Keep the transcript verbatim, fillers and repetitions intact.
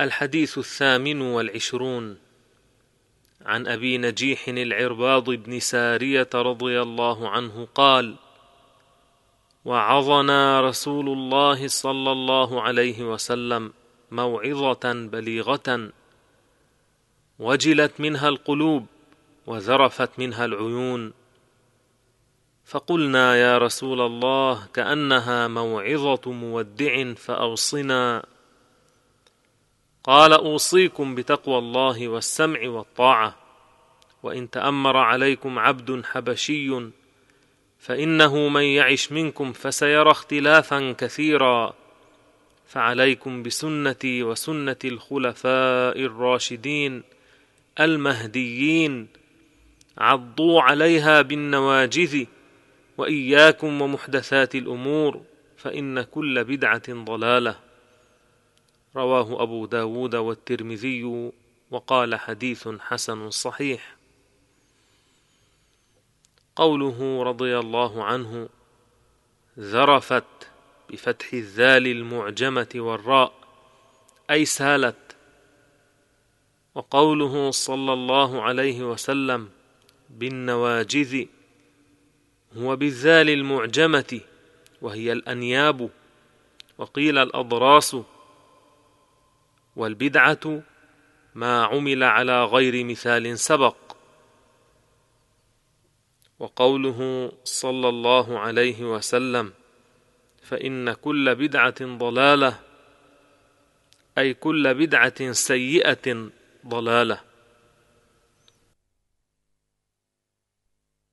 الحديث الثامن والعشرون. عن أبي نجيح العرباض بن سارية رضي الله عنه قال: وعظنا رسول الله صلى الله عليه وسلم موعظة بليغة وجلت منها القلوب وذرفت منها العيون، فقلنا يا رسول الله كأنها موعظة مودع فأوصنا. قال: أوصيكم بتقوى الله والسمع والطاعة، وإن تأمر عليكم عبد حبشي فإنه من يعش منكم فسيرى اختلافا كثيرا، فعليكم بسنتي وسنة الخلفاء الراشدين المهديين، عضوا عليها بالنواجذ، وإياكم ومحدثات الأمور، فإن كل بدعة ضلالة. رواه أبو داود والترمذي وقال حديث حسن صحيح. قوله رضي الله عنه ذرفت بفتح الذال المعجمة والراء أي سالت، وقوله صلى الله عليه وسلم بالنواجذ هو بالذال المعجمة وهي الأنياب، وقيل الأضراس، والبدعة ما عمل على غير مثال سبق. وقوله صلى الله عليه وسلم فإن كل بدعة ضلالة أي كل بدعة سيئة ضلالة.